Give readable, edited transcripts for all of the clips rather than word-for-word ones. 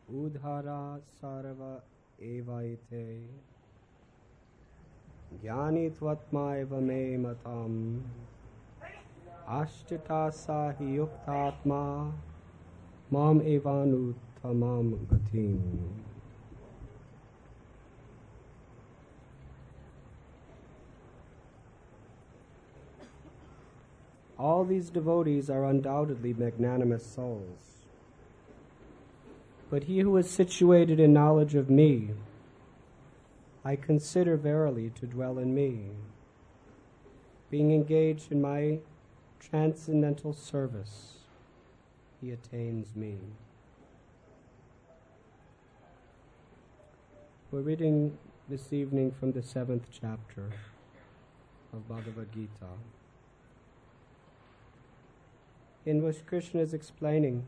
Udhara sarva evaite Jnani tvatma eva me matam Ashtita sahi yuktatma Mam evanu tamam gatim. All these devotees are undoubtedly magnanimous souls. But he who is situated in knowledge of me, I consider verily to dwell in me, being engaged in my transcendental service, he attains me. We're reading this evening from the 7th chapter of Bhagavad Gita, in which Krishna is explaining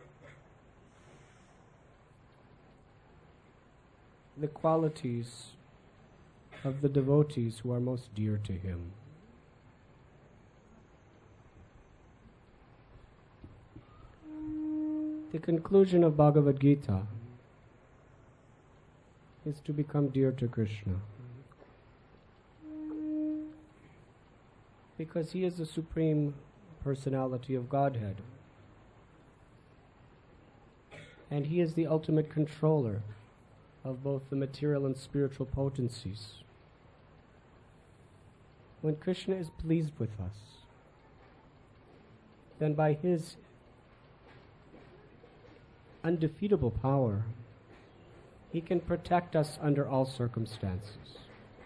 the qualities of the devotees who are most dear to him. The conclusion of Bhagavad Gita is to become dear to Krishna, because he is the supreme personality of Godhead, and he is the ultimate controller of both the material and spiritual potencies. When Krishna is pleased with us, then by his undefeatable power, he can protect us under all circumstances.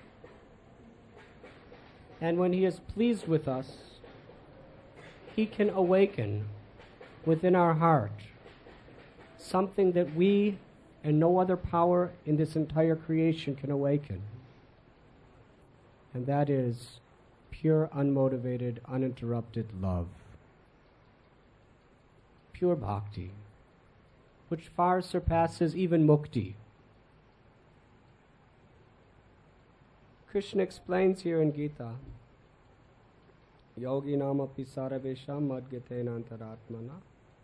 And when he is pleased with us, he can awaken within our heart something that we and no other power in this entire creation can awaken. And that is pure, unmotivated, uninterrupted love. Pure bhakti, which far surpasses even mukti. Krishna explains here in Gita, Yogi nama pisarabesham madgatena antaratmana,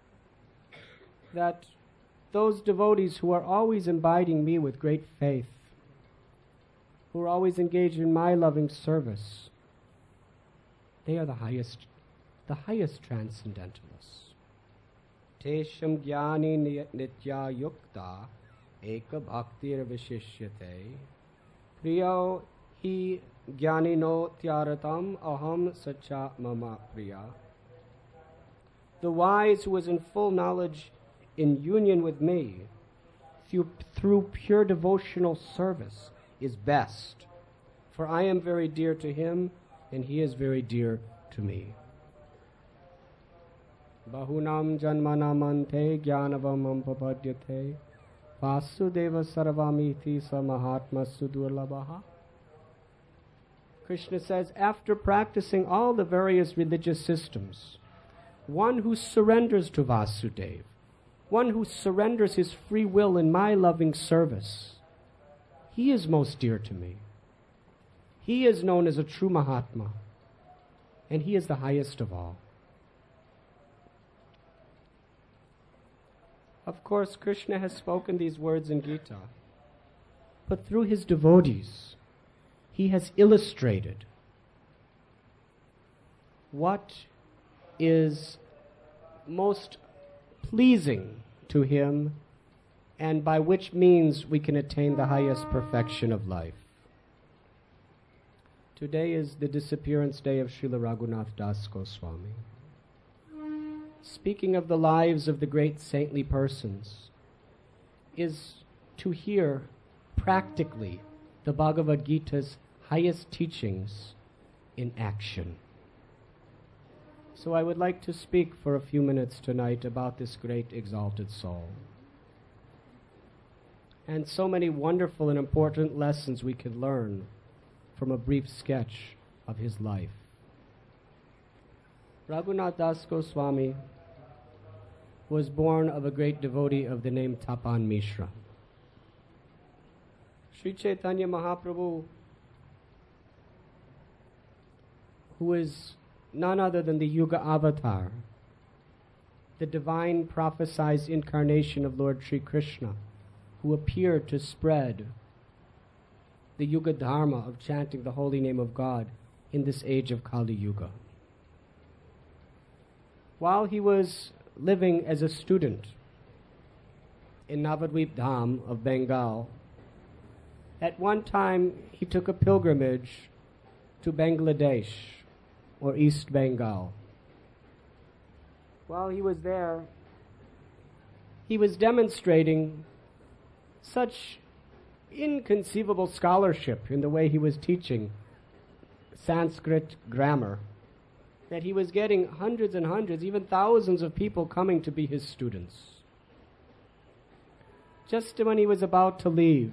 that those devotees who are always imbibing me with great faith, who are always engaged in my loving service, they are the highest transcendentalists. Tesham jnani nitya yukta eka bhaktir vishishyate priyo hi jnanino tyaratam aham sacha mama priya. The wise who is in full knowledge in union with me through pure devotional service is best, for I am very dear to him and he is very dear to me. Bahunam janmanamante jnanavam ampapadyate vasudeva sarvamiti sa mahatma sudurlabhaha. Krishna says, after practicing all the various religious systems, one who surrenders to Vasudeva, one who surrenders his free will in my loving service, he is most dear to me. He is known as a true Mahatma, and he is the highest of all. Of course, Krishna has spoken these words in Gita, but through his devotees, he has illustrated what is most pleasing to him and by which means we can attain the highest perfection of life. Today is the disappearance day of Srila Raghunath Das Goswami. Speaking of the lives of the great saintly persons is to hear practically the Bhagavad Gita's highest teachings in action. So I would like to speak for a few minutes tonight about this great exalted soul. And so many wonderful and important lessons we could learn from a brief sketch of his life. Raghunath Das Goswami was born of a great devotee of the name Tapan Mishra. Sri Chaitanya Mahaprabhu, who is none other than the Yuga avatar, the divine prophesied incarnation of Lord Sri Krishna, who appeared to spread the Yuga Dharma of chanting the holy name of God in this age of Kali Yuga. While he was living as a student in Navadvip Dham of Bengal, at one time he took a pilgrimage to Bangladesh, or East Bengal. While he was there, he was demonstrating such inconceivable scholarship in the way he was teaching Sanskrit grammar that he was getting hundreds and hundreds, even thousands of people coming to be his students. Just when he was about to leave,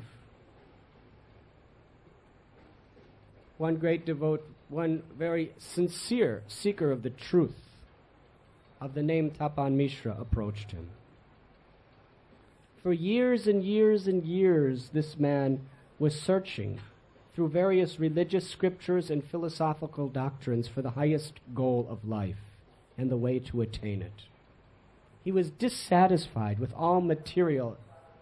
one great devote, one very sincere seeker of the truth of the name Tapan Mishra approached him. For years and years and years, this man was searching through various religious scriptures and philosophical doctrines for the highest goal of life and the way to attain it. He was dissatisfied with all material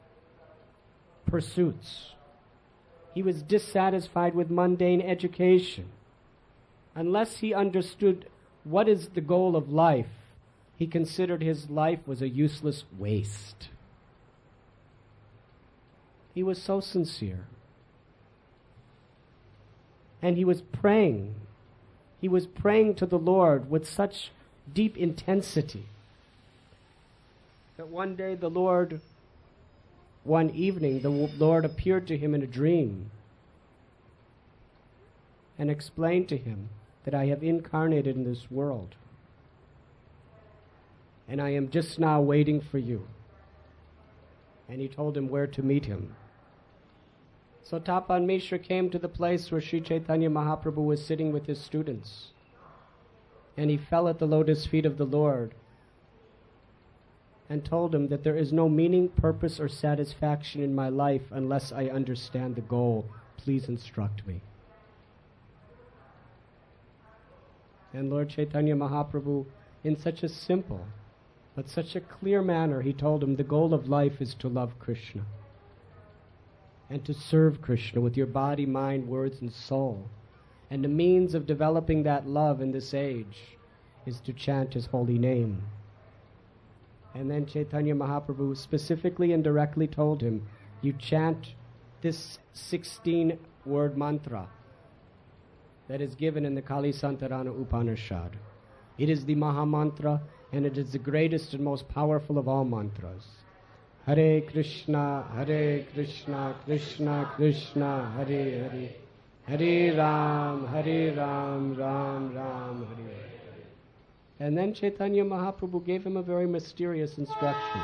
pursuits. He was dissatisfied with mundane education. Unless he understood what is the goal of life, he considered his life was a useless waste. He was so sincere. And he was praying. He was praying to the Lord with such deep intensity that one day one evening, the Lord appeared to him in a dream and explained to him that I have incarnated in this world and I am just now waiting for you. And he told him where to meet him. So Tapan Mishra came to the place where Sri Chaitanya Mahaprabhu was sitting with his students. And he fell at the lotus feet of the Lord and told him that there is no meaning, purpose, or satisfaction in my life unless I understand the goal. Please instruct me. And Lord Chaitanya Mahaprabhu, in such a simple but such a clear manner, he told him the goal of life is to love Krishna and to serve Krishna with your body, mind, words, and soul. And the means of developing that love in this age is to chant his holy name. And then Chaitanya Mahaprabhu specifically and directly told him, you chant this 16-word mantra that is given in the Kali Santarana Upanishad. It is the Maha Mantra, and it is the greatest and most powerful of all mantras. Hare Krishna, Krishna Krishna, Hare Hare, Hare Ram, Ram Ram, Hare Hare. And then Chaitanya Mahaprabhu gave him a very mysterious instruction.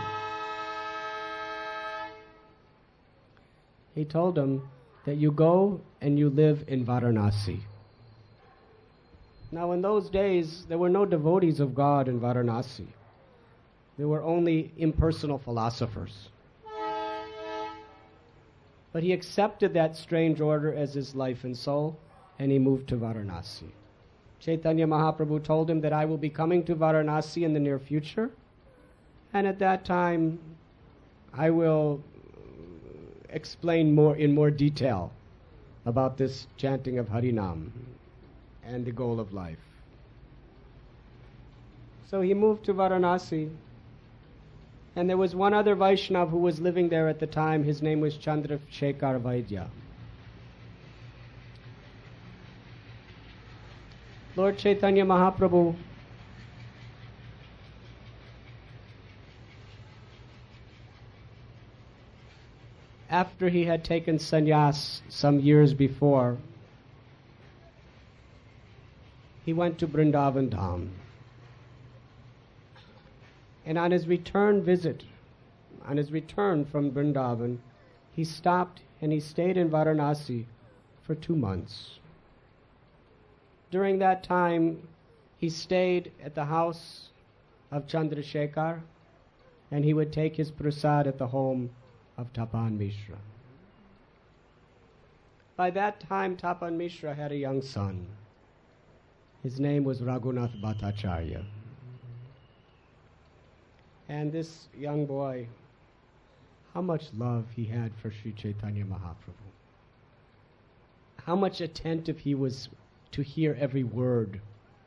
He told him that you go and you live in Varanasi. Now in those days, there were no devotees of God in Varanasi. There were only impersonal philosophers. But he accepted that strange order as his life and soul, and he moved to Varanasi. Chaitanya Mahaprabhu told him that I will be coming to Varanasi in the near future, and at that time I will explain in more detail about this chanting of Harinam and the goal of life. So he moved to Varanasi, and there was one other Vaishnav who was living there at the time. His name was Chandrasekhar Vaidya. Lord Chaitanya Mahaprabhu after he had taken sannyas some years before, he went to Vrindavan Dham. And on his return from Vrindavan, he stopped and he stayed in Varanasi for 2 months. During that time, he stayed at the house of Chandrasekhar, and he would take his prasad at the home of Tapan Mishra. By that time, Tapan Mishra had a young son. His name was Raghunath Bhattacharya. And this young boy, how much love he had for Sri Chaitanya Mahaprabhu. How much attentive he was to hear every word.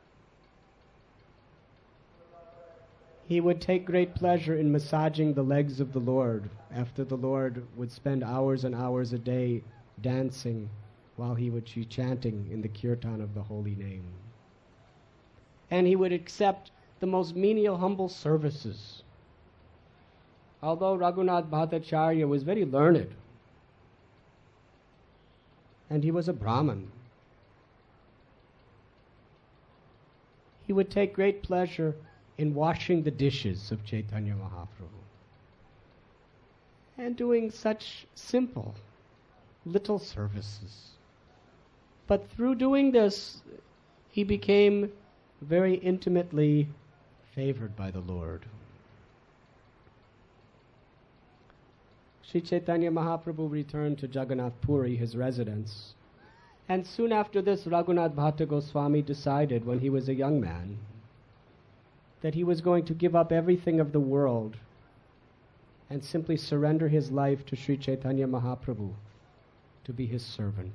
He would take great pleasure in massaging the legs of the Lord after the Lord would spend hours and hours a day dancing while he would be chanting in the kirtan of the holy name. And he would accept the most menial, humble services. Although Raghunath Bhattacharya was very learned, and he was a Brahmin, he would take great pleasure in washing the dishes of Chaitanya Mahaprabhu and doing such simple, little services. But through doing this, he became very intimately favored by the Lord. Sri Chaitanya Mahaprabhu returned to Jagannath Puri, his residence, and soon after this, Raghunath Bhatta Goswami decided, when he was a young man, that he was going to give up everything of the world and simply surrender his life to Sri Chaitanya Mahaprabhu to be his servant.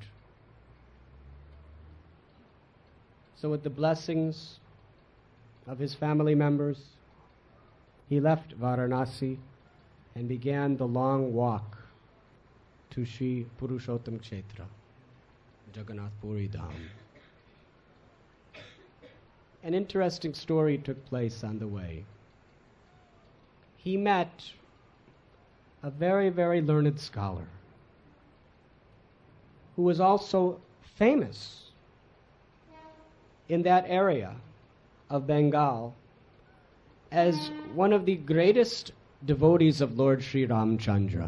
So with the blessings of his family members, he left Varanasi and began the long walk to Sri Purushottam Kshetra, Jagannath Puri Dham. An interesting story took place on the way. He met a very, very learned scholar who was also famous in that area of Bengal as one of the greatest devotees of Lord Sri Ramchandra.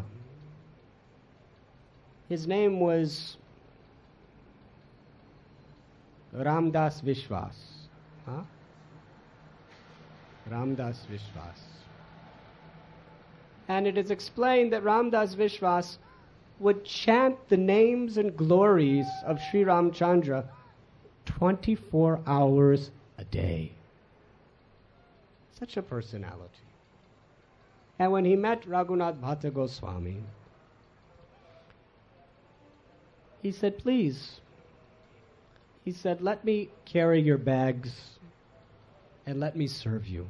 His name was Ramdas Vishwas. Ramdas Vishwas. And it is explained that Ramdas Vishwas would chant the names and glories of Sri Ramchandra 24 hours a day. Such a personality. And when he met Raghunath Bhatta Goswami, he said, please, he said, let me carry your bags and let me serve you.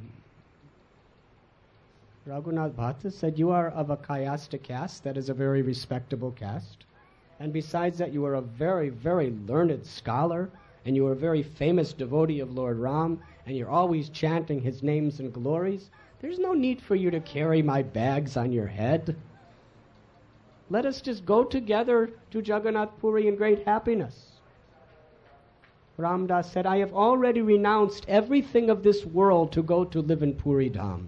Raghunath Bhatta said, you are of a Kayasta caste, that is a very respectable caste. And besides that, you are a very, very learned scholar, and you are a very famous devotee of Lord Ram, and you're always chanting his names and glories. There's no need for you to carry my bags on your head. Let us just go together to Jagannath Puri in great happiness. Ramdas said, I have already renounced everything of this world to go to live in Puri Dham.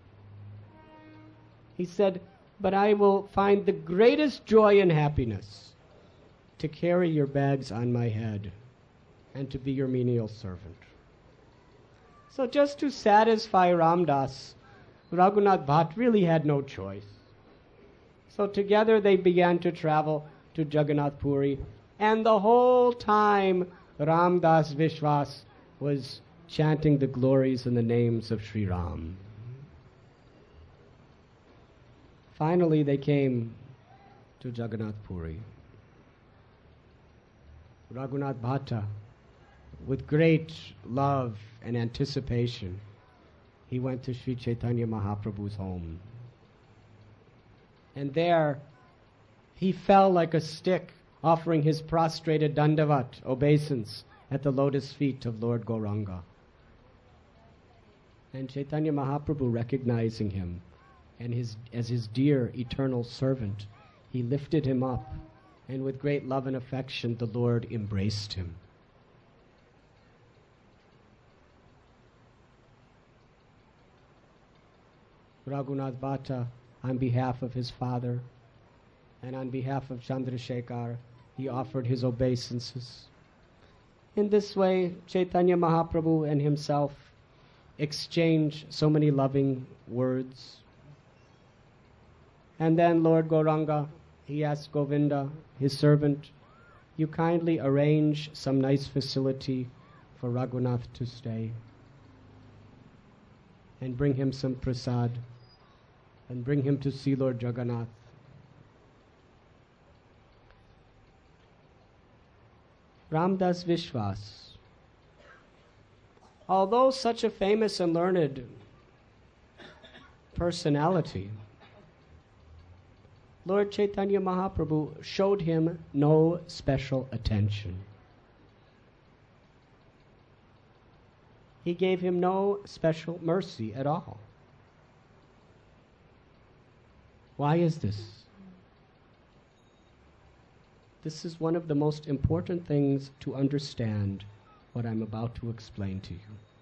He said, but I will find the greatest joy and happiness to carry your bags on my head and to be your menial servant. So just to satisfy Ramdas, Raghunath Bhatt really had no choice. So together they began to travel to Jagannath Puri, and the whole time Ramdas Vishwas was chanting the glories and the names of Sri Ram. Finally they came to Jagannath Puri. Raghunath Bhatta, with great love and anticipation, he went to Sri Chaitanya Mahaprabhu's home. And there he fell like a stick, offering his prostrated dandavat, obeisance, at the lotus feet of Lord Gauranga. And Chaitanya Mahaprabhu, recognizing him and as his dear eternal servant, he lifted him up, and with great love and affection the Lord embraced him. Raghunath Bhatta, on behalf of his father and on behalf of Chandrasekhar, he offered his obeisances. In this way, Chaitanya Mahaprabhu and himself exchanged so many loving words. And then Lord Gauranga, he asked Govinda, his servant, you kindly arrange some nice facility for Raghunath to stay. and bring him some prasad and bring him to see Lord Jagannath. Ramdas Vishwas, although such a famous and learned personality, Lord Chaitanya Mahaprabhu showed him no special attention. He gave him no special mercy at all. Why is this? This is one of the most important things to understand what I'm about to explain to you.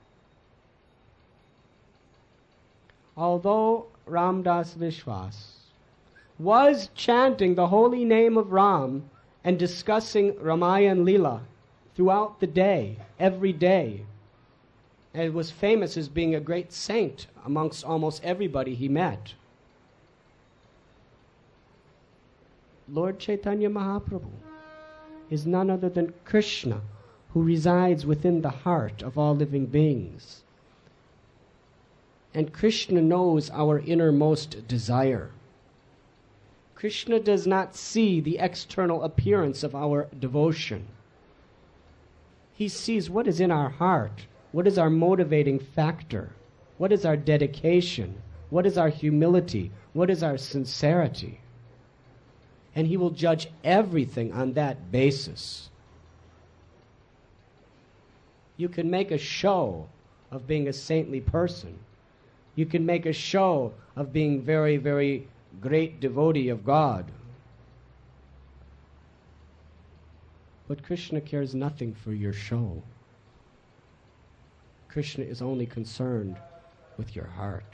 Although Ramdas Vishwas was chanting the holy name of Ram and discussing Ramayan Leela throughout the day, every day, and was famous as being a great saint amongst almost everybody he met, Lord Chaitanya Mahaprabhu is none other than Krishna, who resides within the heart of all living beings. And Krishna knows our innermost desire. Krishna does not see the external appearance of our devotion. He sees what is in our heart, what is our motivating factor, what is our dedication, what is our humility, what is our sincerity. And he will judge everything on that basis. You can make a show of being a saintly person. You can make a show of being very, very great devotee of God. But Krishna cares nothing for your show. Krishna is only concerned with your heart.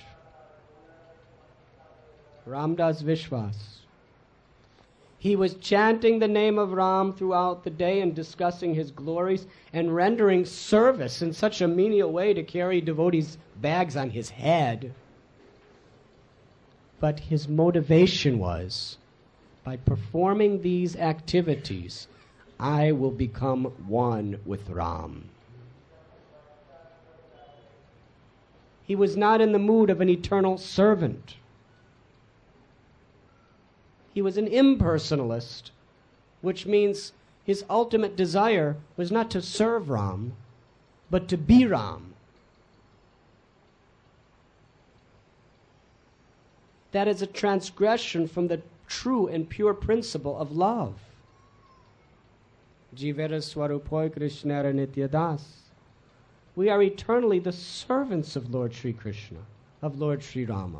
Ramdas Vishwas, he was chanting the name of Ram throughout the day and discussing his glories and rendering service in such a menial way to carry devotees' bags on his head. But his motivation was, by performing these activities, I will become one with Ram. He was not in the mood of an eternal servant. He was an impersonalist, which means his ultimate desire was not to serve Ram, but to be Ram. That is a transgression from the true and pure principle of love. Jivera Swarupoi Krishnara Nityadas. We are eternally the servants of Lord Sri Krishna, of Lord Sri Rama.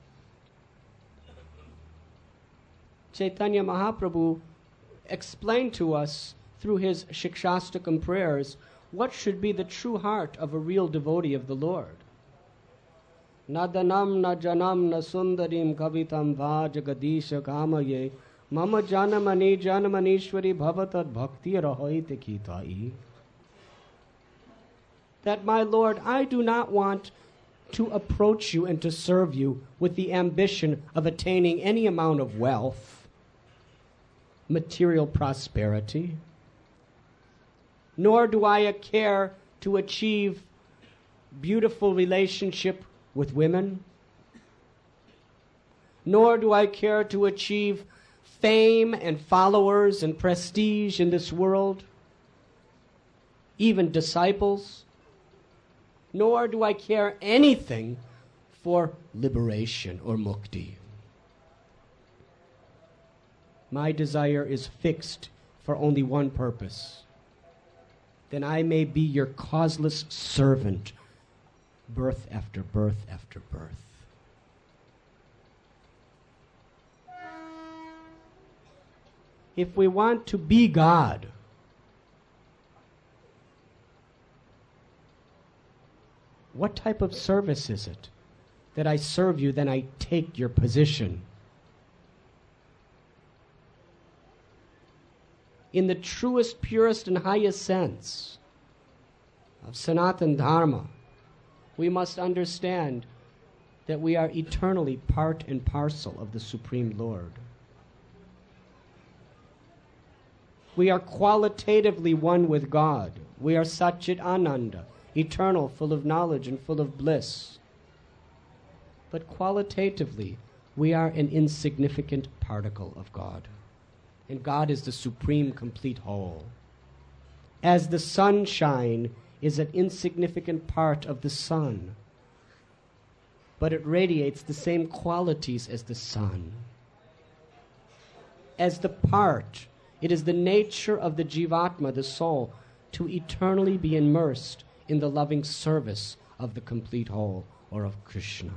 Chaitanya Mahaprabhu explained to us through his Shikshastakam prayers what should be the true heart of a real devotee of the Lord. Nadanam na janam na sundarim kavitam va jagadisha kamaye mama janamani janamanishwari bhavatad bhakti rahoite kitai. That, my Lord, I do not want to approach you and to serve you with the ambition of attaining any amount of wealth, material prosperity, nor do I care to achieve beautiful relationship with women, nor do I care to achieve fame and followers and prestige in this world, even disciples, nor do I care anything for liberation or mukti. My desire is fixed for only one purpose, that I may be your causeless servant, birth after birth after birth. If we want to be God, what type of service is it? That I serve you, then I take your position. In the truest, purest, and highest sense of Sanatana Dharma, we must understand that we are eternally part and parcel of the Supreme Lord. We are qualitatively one with God. We are Satchit Ananda, eternal, full of knowledge and full of bliss. But qualitatively, we are an insignificant particle of God. And God is the supreme, complete whole. As the sunshine is an insignificant part of the sun, but it radiates the same qualities as the sun. As the part, it is the nature of the Jivatma, the soul, to eternally be immersed in the loving service of the complete whole, or of Krishna.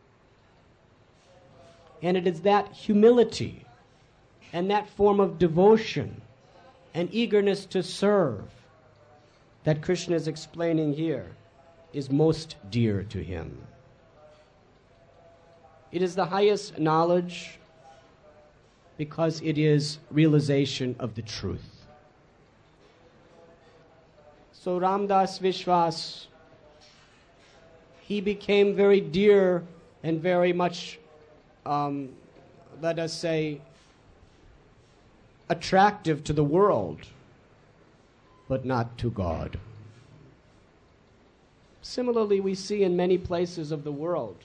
And it is that humility and that form of devotion and eagerness to serve that Krishna is explaining here is most dear to him. It is the highest knowledge because it is realization of the truth. So Ramdas Vishwas, he became very dear and very much, let us say, attractive to the world, but not to God. Similarly, we see in many places of the world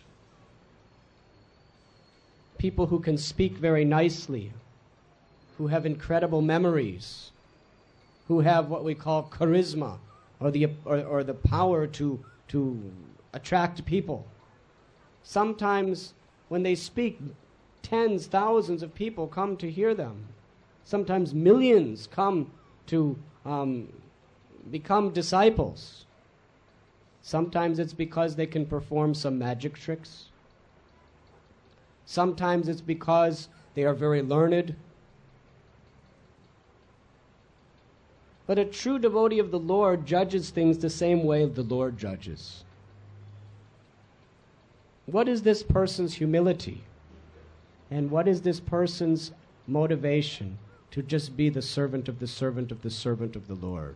people who can speak very nicely, who have incredible memories, who have what we call charisma, or the power to attract people. Sometimes when they speak, tens, thousands of people come to hear them. Sometimes millions come to become disciples. Sometimes it's because they can perform some magic tricks. Sometimes it's because they are very learned. But a true devotee of the Lord judges things the same way the Lord judges. What is this person's humility? And what is this person's motivation to just be the servant of the servant of the servant of the Lord?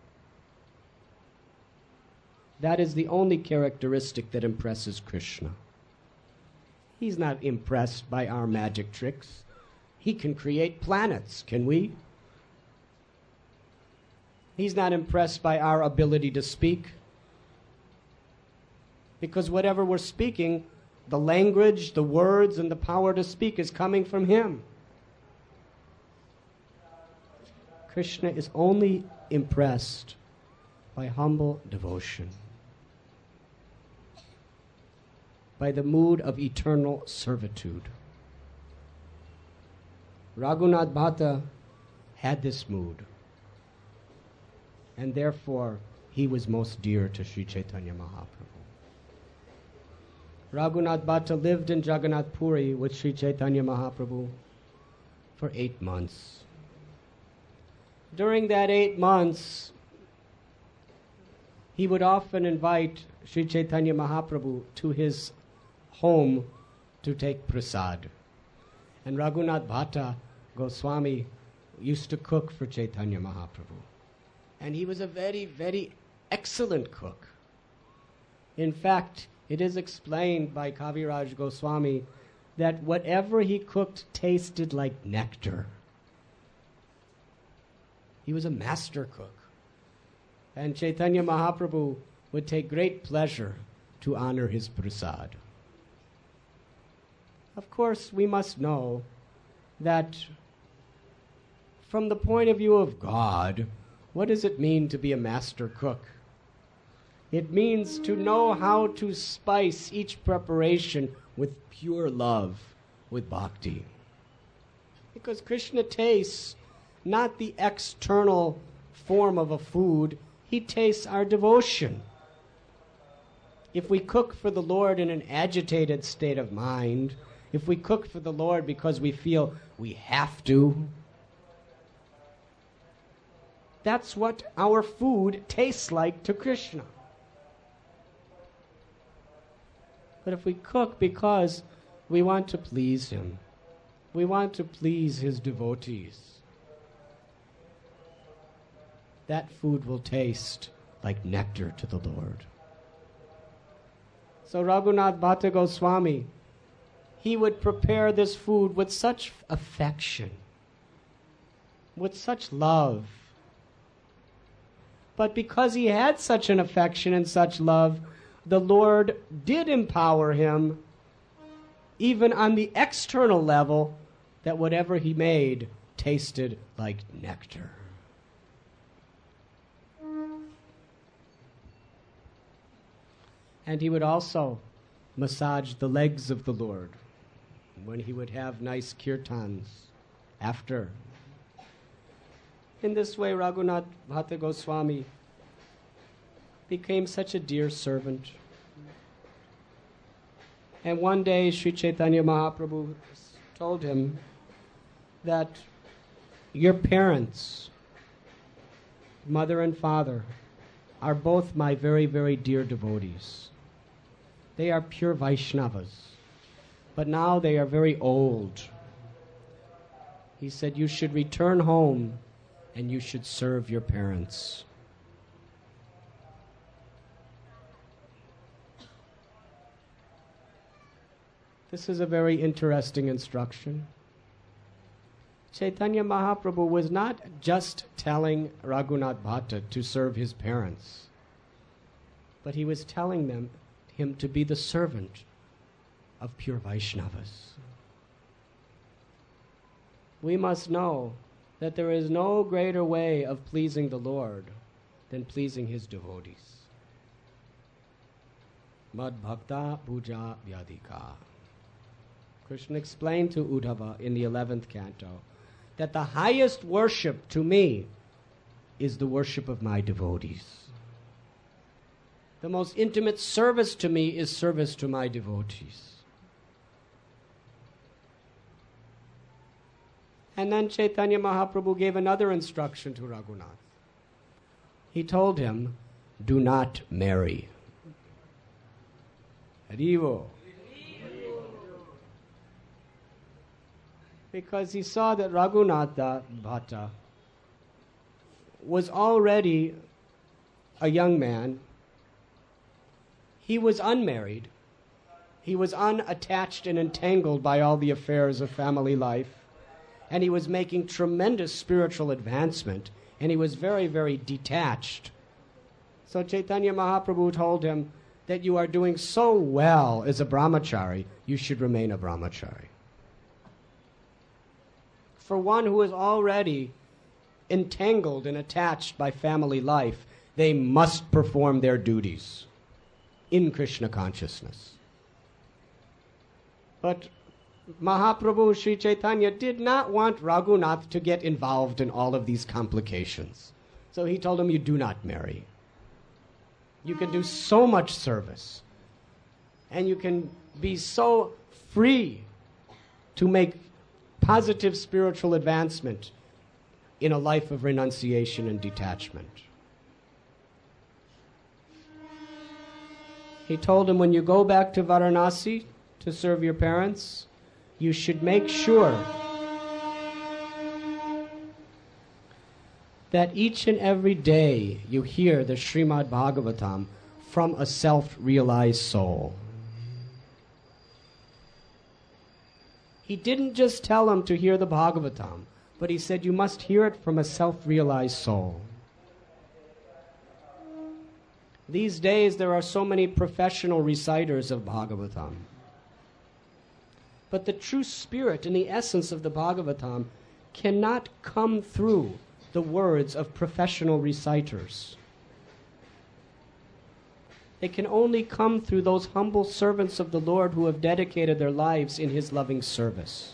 That is the only characteristic that impresses Krishna. He's not impressed by our magic tricks. He can create planets, can we? He's not impressed by our ability to speak. Because whatever we're speaking, the language, the words, and the power to speak is coming from him. Krishna is only impressed by humble devotion, by the mood of eternal servitude. Raghunath Bhatta had this mood, and therefore he was most dear to Sri Chaitanya Mahaprabhu. Raghunath Bhatta lived in Jagannath Puri with Sri Chaitanya Mahaprabhu for 8 months. During that 8 months, he would often invite Sri Chaitanya Mahaprabhu to his home to take prasad. And Raghunath Bhatta Goswami used to cook for Chaitanya Mahaprabhu. And he was a very, very excellent cook. In fact, it is explained by Kaviraj Goswami that whatever he cooked tasted like nectar. He was a master cook. And Chaitanya Mahaprabhu would take great pleasure to honor his prasad. Of course, we must know that from the point of view of God, what does it mean to be a master cook? It means to know how to spice each preparation with pure love, with bhakti. Because Krishna tastes not the external form of a food, he tastes our devotion. If we cook for the Lord in an agitated state of mind, if we cook for the Lord because we feel we have to, that's what our food tastes like to Krishna. But if we cook because we want to please him, we want to please his devotees, that food will taste like nectar to the Lord. So Raghunath Bhatta Goswami, he would prepare this food with such affection, with such love. But because he had such an affection and such love, the Lord did empower him even on the external level, that whatever he made tasted like nectar. And he would also massage the legs of the Lord when he would have nice kirtans after. In this way, Raghunath Bhatta Goswami became such a dear servant. And one day, Sri Chaitanya Mahaprabhu told him that your parents, mother and father, are both my very, very dear devotees. They are pure Vaishnavas, but now they are very old. He said, you should return home and you should serve your parents. This is a very interesting instruction. Chaitanya Mahaprabhu was not just telling Raghunath Bhatta to serve his parents, but he was telling him to be the servant of pure Vaishnavas. We must know that there is no greater way of pleasing the Lord than pleasing his devotees. Mad bhakta puja vyadika. Krishna explained to Uddhava in the 11th canto that the highest worship to me is the worship of my devotees. The most intimate service to me is service to my devotees. And then Chaitanya Mahaprabhu gave another instruction to Raghunath. He told him, do not marry. Harivo. Because he saw that Raghunatha Bhatta was already a young man. He was unmarried. He was unattached and entangled by all the affairs of family life. And he was making tremendous spiritual advancement. And he was very, very detached. So Chaitanya Mahaprabhu told him that you are doing so well as a brahmachari, you should remain a brahmachari. For one who is already entangled and attached by family life, they must perform their duties in Krishna consciousness. But Mahaprabhu Sri Chaitanya did not want Raghunath to get involved in all of these complications. So he told him, you do not marry. You can do so much service, and you can be so free to make positive spiritual advancement in a life of renunciation and detachment. He told him, when you go back to Varanasi to serve your parents, you should make sure that each and every day you hear the Srimad Bhagavatam from a self-realized soul. He didn't just tell him to hear the Bhagavatam, but he said you must hear it from a self-realized soul. These days there are so many professional reciters of Bhagavatam. But the true spirit and the essence of the Bhagavatam cannot come through the words of professional reciters. It can only come through those humble servants of the Lord who have dedicated their lives in His loving service.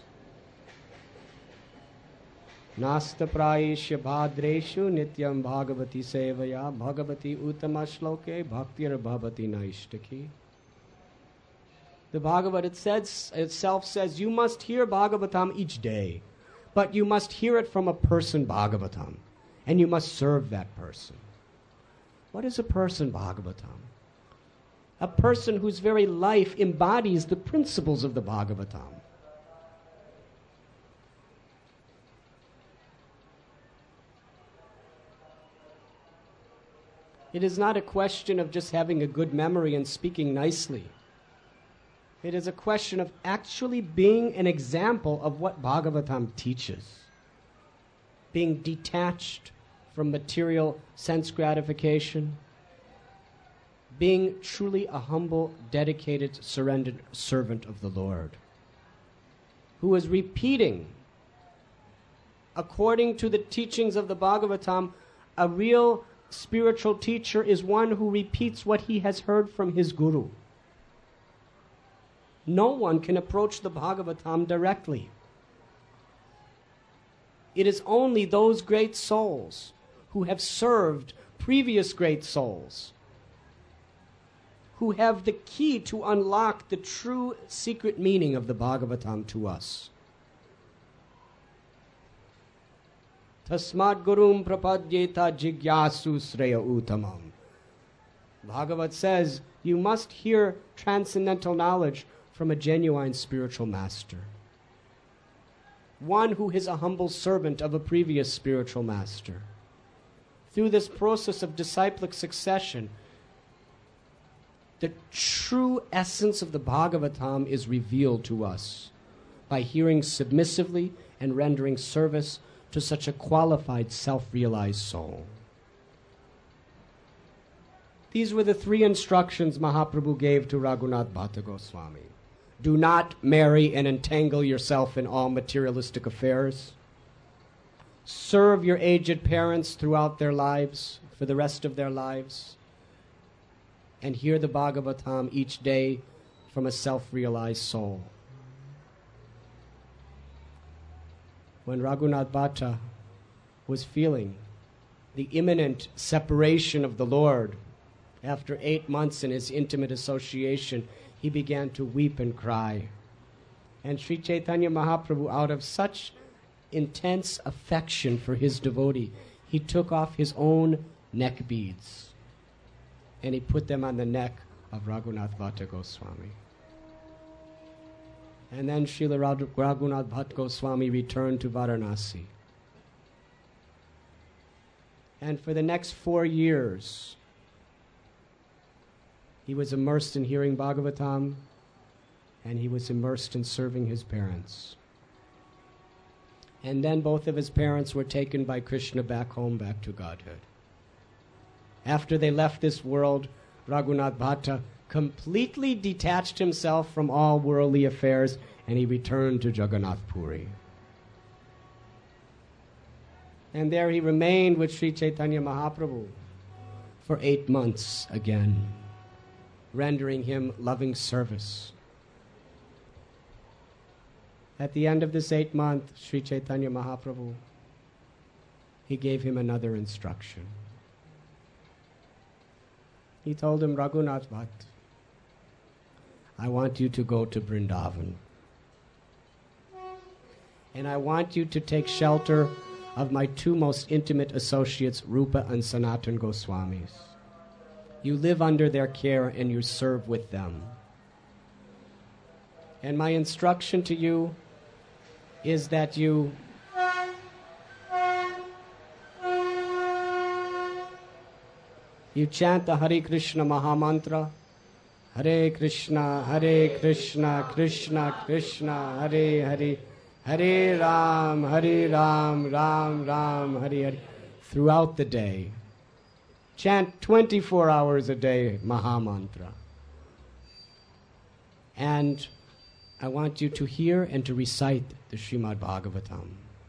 Nasta prayesha bhadreshu nityam bhagavati sevaya bhagavati uttama shloke bhaktir bhavati naishtaki. The Bhagavad itself says you must hear Bhagavatam each day, but you must hear it from a person Bhagavatam, and you must serve that person. What is a person Bhagavatam? A person whose very life embodies the principles of the Bhagavatam. It is not a question of just having a good memory and speaking nicely. It is a question of actually being an example of what Bhagavatam teaches. Being detached from material sense gratification. Being truly a humble, dedicated, surrendered servant of the Lord. who is repeating, according to the teachings of the Bhagavatam, a real spiritual teacher is one who repeats what he has heard from his guru. No one can approach the Bhagavatam directly. It is only those great souls who have served previous great souls who have the key to unlock the true secret meaning of the Bhagavatam to us. Tasmad gurum prapadyeta jigyasu sreya uttamam. Bhagavat says, you must hear transcendental knowledge from a genuine spiritual master. One who is a humble servant of a previous spiritual master. Through this process of disciplic succession, the true essence of the Bhagavatam is revealed to us by hearing submissively and rendering service to such a qualified, self-realized soul. These were the 3 instructions Mahaprabhu gave to Raghunath Bhatta Goswami. Do not marry and entangle yourself in all materialistic affairs. Serve your aged parents throughout their lives, for the rest of their lives. And hear the Bhagavatam each day from a self-realized soul. When Raghunath Bhatta was feeling the imminent separation of the Lord, after 8 months in his intimate association, he began to weep and cry. And Sri Chaitanya Mahaprabhu, out of such intense affection for his devotee, he took off his own neck beads and he put them on the neck of Raghunath Bhatta Goswami. And then Srila Raghunath Bhatta Goswami returned to Varanasi. And for the next 4 years, he was immersed in hearing Bhagavatam, and he was immersed in serving his parents. And then both of his parents were taken by Krishna back home, back to Godhead. After they left this world, Raghunath Bhatta completely detached himself from all worldly affairs, and he returned to Jagannath Puri. And there he remained with Sri Chaitanya Mahaprabhu for 8 months again, rendering him loving service. At the end of this 8 months, Sri Chaitanya Mahaprabhu, he gave him another instruction. He told him, Raghunath Bhatt, I want you to go to Vrindavan. And I want you to take shelter of my 2 most intimate associates, Rupa and Sanatan Goswamis. You live under their care and you serve with them. And my instruction to you is that you chant the Hare Krishna Mahamantra, Hare Krishna, Krishna Krishna, Hare Hare, Hare Ram, Ram Ram, Hare Hare, throughout the day. Chant 24 hours a day, Mahamantra. And I want you to hear and to recite the Srimad Bhagavatam.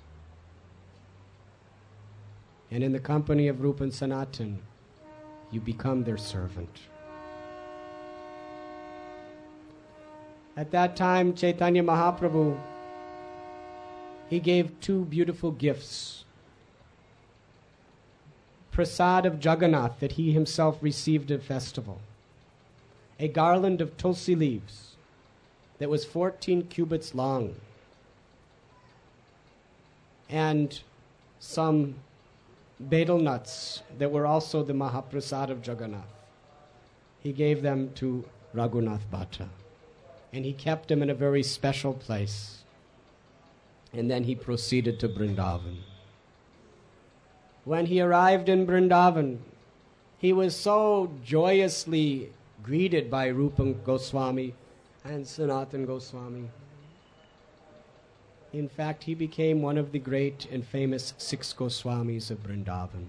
And in the company of Rupa and Sanatan, you become their servant. At that time, Chaitanya Mahaprabhu, he gave 2 beautiful gifts. Prasad of Jagannath that he himself received at festival. A garland of tulsi leaves that was 14 cubits long. And some betel nuts that were also the Mahaprasad of Jagannath. He gave them to Raghunath Bhatta. And he kept them in a very special place. And then he proceeded to Vrindavan. When he arrived in Vrindavan, he was so joyously greeted by Rupa Goswami and Sanatan Goswami. In fact, he became one of the great and famous 6 Goswamis of Vrindavan.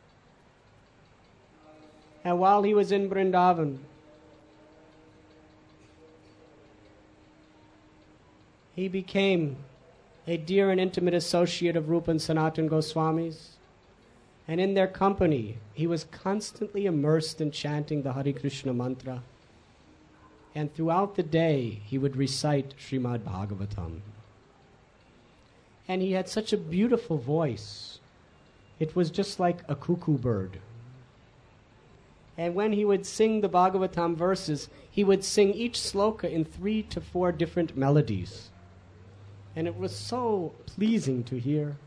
And while he was in Vrindavan, he became a dear and intimate associate of Rupa and Sanatana Goswamis. And in their company, he was constantly immersed in chanting the Hare Krishna mantra. And throughout the day, he would recite Srimad Bhagavatam. And he had such a beautiful voice. It was just like a cuckoo bird. And when he would sing the Bhagavatam verses, he would sing each sloka in 3 to 4 different melodies. And it was so pleasing to hear.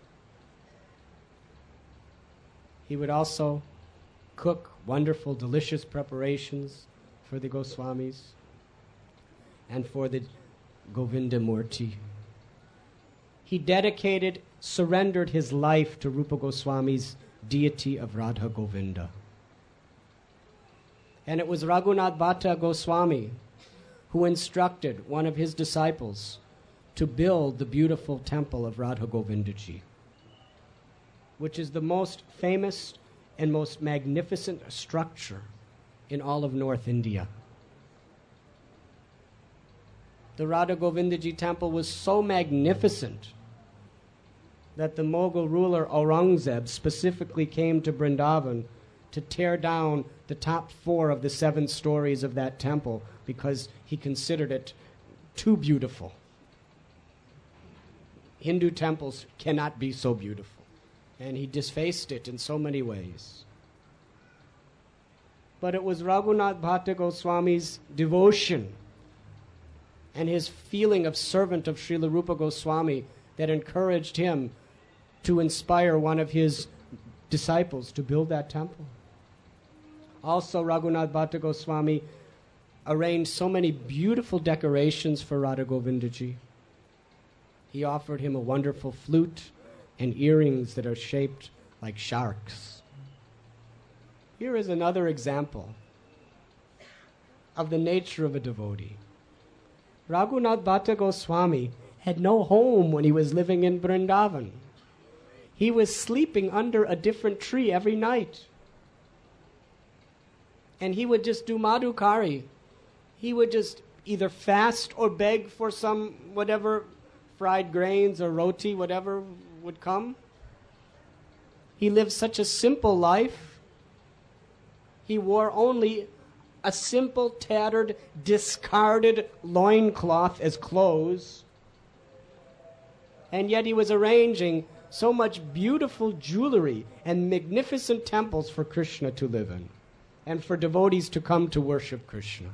He would also cook wonderful, delicious preparations for the Goswamis and for the Govinda Murti. He dedicated, surrendered his life to Rupa Goswami's deity of Radha Govinda. And it was Raghunath Bhatta Goswami who instructed one of his disciples to build the beautiful temple of Radha Govindaji, which is the most famous and most magnificent structure in all of North India. The Radha Govindaji temple was so magnificent that the Mughal ruler Aurangzeb specifically came to Vrindavan to tear down the top 4 of the 7 stories of that temple because he considered it too beautiful. Hindu temples cannot be so beautiful. And he defaced it in so many ways. But it was Raghunath Bhatta Goswami's devotion and his feeling of servant of Srila Rupa Goswami that encouraged him to inspire one of his disciples to build that temple. Also, Raghunath Bhatta Goswami arranged so many beautiful decorations for Radha Govindaji. He offered him a wonderful flute and earrings that are shaped like sharks. Here is another example of the nature of a devotee. Raghunath Bhatta Goswami had no home when he was living in Vrindavan. He was sleeping under a different tree every night. And he would just do madhukari. He would just either fast or beg for some whatever fried grains or roti, whatever would come. He lived such a simple life. He wore only a simple, tattered, discarded loincloth as clothes. And yet he was arranging so much beautiful jewelry and magnificent temples for Krishna to live in and for devotees to come to worship Krishna.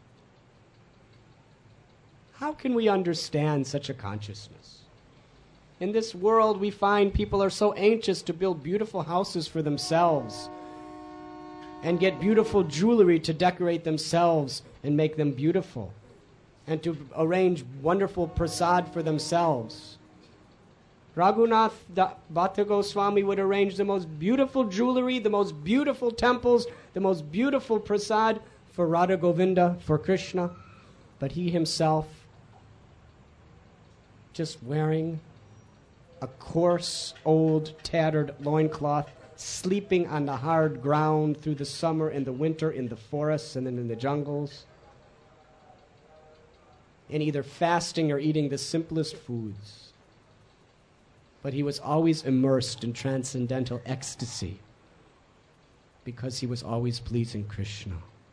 How can we understand such a consciousness? In this world, we find people are so anxious to build beautiful houses for themselves and get beautiful jewelry to decorate themselves and make them beautiful and to arrange wonderful prasad for themselves. Raghunath Bhatta Goswami would arrange the most beautiful jewelry, the most beautiful temples, the most beautiful prasad for Radha Govinda, for Krishna, but he himself just wearing a coarse, old, tattered loincloth, sleeping on the hard ground through the summer and the winter in the forests and then in the jungles, and either fasting or eating the simplest foods. But he was always immersed in transcendental ecstasy because he was always pleasing Krishna.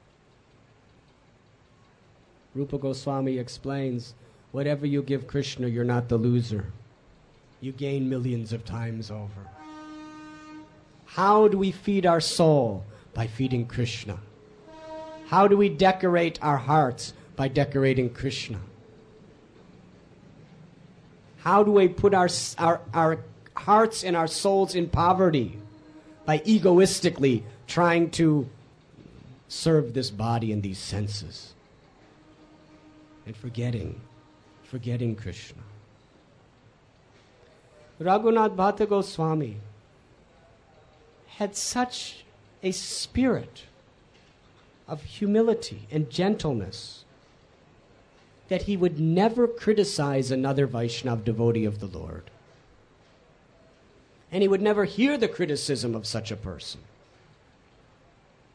Rupa Goswami explains, whatever you give Krishna, you're not the loser. You gain millions of times over. How do we feed our soul? By feeding Krishna. How do we decorate our hearts? By decorating Krishna. How do we put our hearts and our souls in poverty? By egoistically trying to serve this body and these senses. And forgetting Krishna. Raghunath Bhatta Goswami had such a spirit of humility and gentleness that he would never criticize another Vaishnava devotee of the Lord. And he would never hear the criticism of such a person.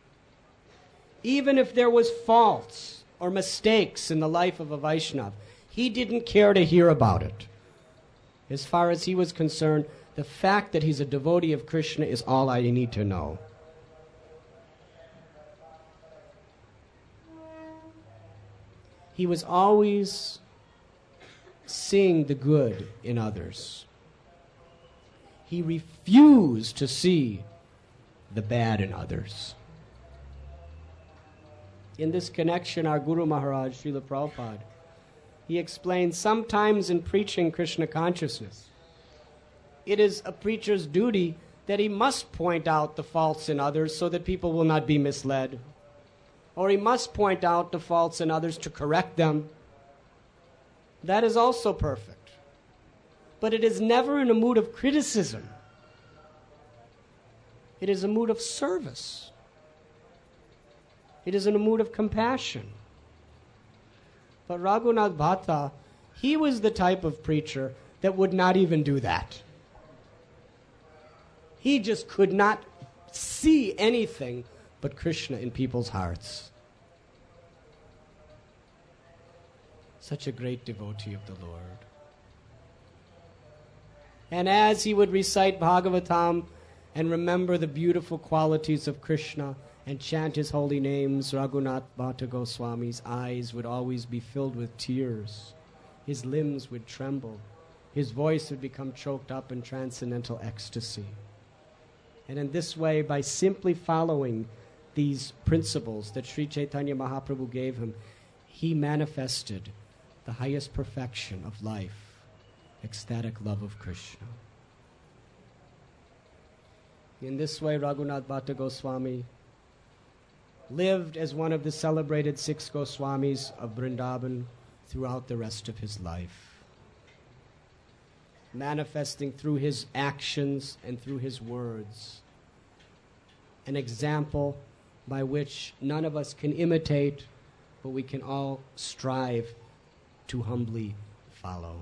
Even if there was faults or mistakes in the life of a Vaishnava, He didn't care to hear about it. As far as he was concerned, the fact that he's a devotee of Krishna is all I need to know. He was always seeing the good in others. He refused to see the bad in others. In this connection, our Guru Maharaj, Srila Prabhupada, he explains sometimes in preaching Krishna consciousness, it is a preacher's duty that he must point out the faults in others so that people will not be misled. Or he must point out the faults in others to correct them. That is also perfect. But it is never in a mood of criticism. It is a mood of service. It is in a mood of compassion. But Raghunath Bhatta, he was the type of preacher that would not even do that. He just could not see anything but Krishna in people's hearts. Such a great devotee of the Lord. And as he would recite Bhagavatam and remember the beautiful qualities of Krishna and chant his holy names, Raghunath Bhatta Goswami's eyes would always be filled with tears. His limbs would tremble. His voice would become choked up in transcendental ecstasy. And in this way, by simply following these principles that Sri Chaitanya Mahaprabhu gave him, he manifested the highest perfection of life, ecstatic love of Krishna. In this way, Raghunath Bhatta Goswami lived as one of the celebrated 6 Goswamis of Vrindavan throughout the rest of his life, manifesting through his actions and through his words an example by which none of us can imitate, but we can all strive to humbly follow.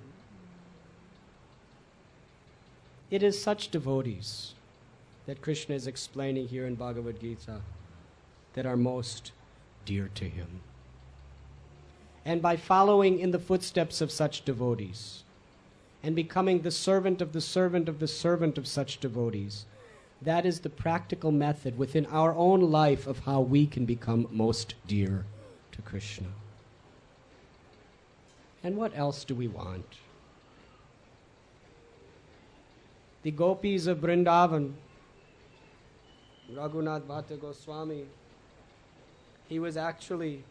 It is such devotees that Krishna is explaining here in Bhagavad Gita that are most dear to him. And by following in the footsteps of such devotees and becoming the servant of the servant of the servant of such devotees, that is the practical method within our own life of how we can become most dear to Krishna. And what else do we want? The gopis of Vrindavan, Raghunath Bhatta Goswami, he was actually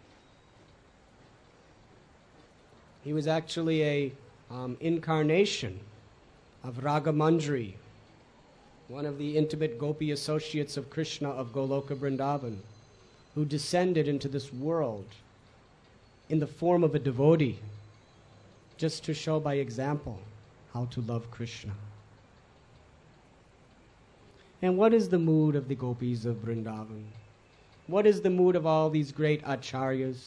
a incarnation of Ragamandri, one of the intimate gopi associates of Krishna of Goloka Vrindavan, who descended into this world in the form of a devotee, just to show by example how to love Krishna. And what is the mood of the gopis of Vrindavan? What is the mood of all these great acharyas?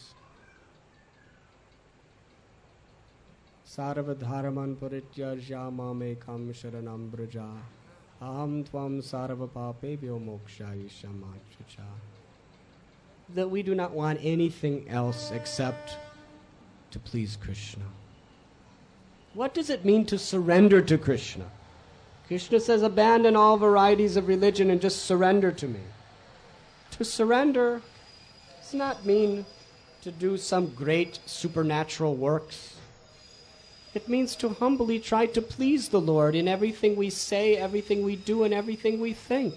Sarvadharaman parityarya mamekam sharanam braja aham tvam sarva papebhyo mokshayishamachcha. That we do not want anything else except to please Krishna. What does it mean to surrender to Krishna? Krishna says, abandon all varieties of religion and just surrender to me. To surrender does not mean to do some great supernatural works. It means to humbly try to please the Lord in everything we say, everything we do, and everything we think.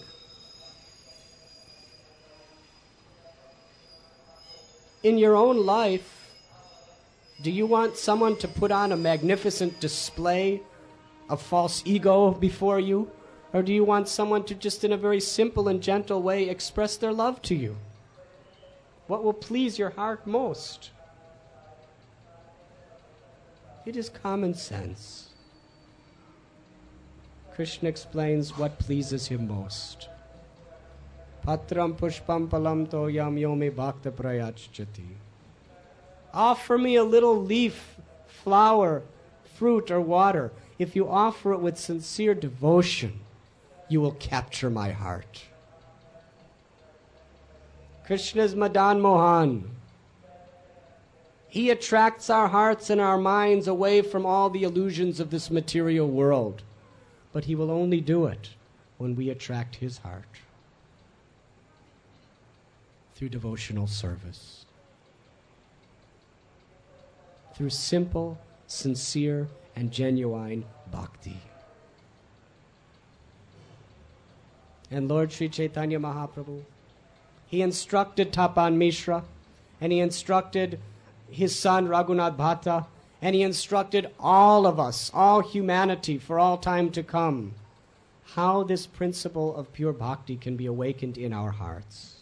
In your own life, do you want someone to put on a magnificent display of false ego before you? Or do you want someone to just in a very simple and gentle way express their love to you? What will please your heart most? It is common sense. Krishna explains what pleases him most. Patram pushpam palam toyam yome bhakta prayachchati. Offer me a little leaf, flower, fruit, or water. If you offer it with sincere devotion, you will capture my heart. Krishna's Madan Mohan. He attracts our hearts and our minds away from all the illusions of this material world. But He will only do it when we attract His heart through devotional service, through simple, sincere, and genuine bhakti. And Lord Sri Chaitanya Mahaprabhu, He instructed Tapan Mishra, and He instructed his son Raghunath Bhatta, and He instructed all of us, all humanity for all time to come, how this principle of pure bhakti can be awakened in our hearts.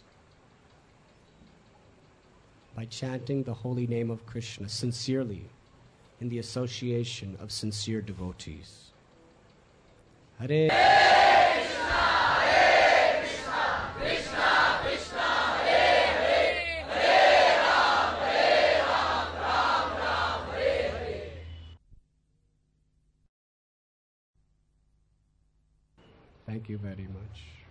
By chanting the holy name of Krishna sincerely in the association of sincere devotees. Hare Thank you very much.